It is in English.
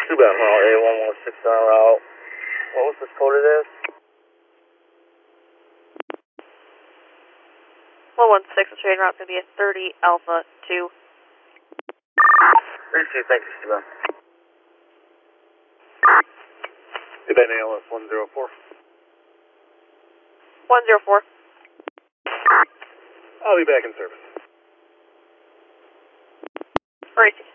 Two bound Hall, A116 on route. What was this code it is? 116, the train route going to be a 30 Alpha 2. 32, thank you, Steve. Quebec ALS 104. 104. I'll be back in service. Racing.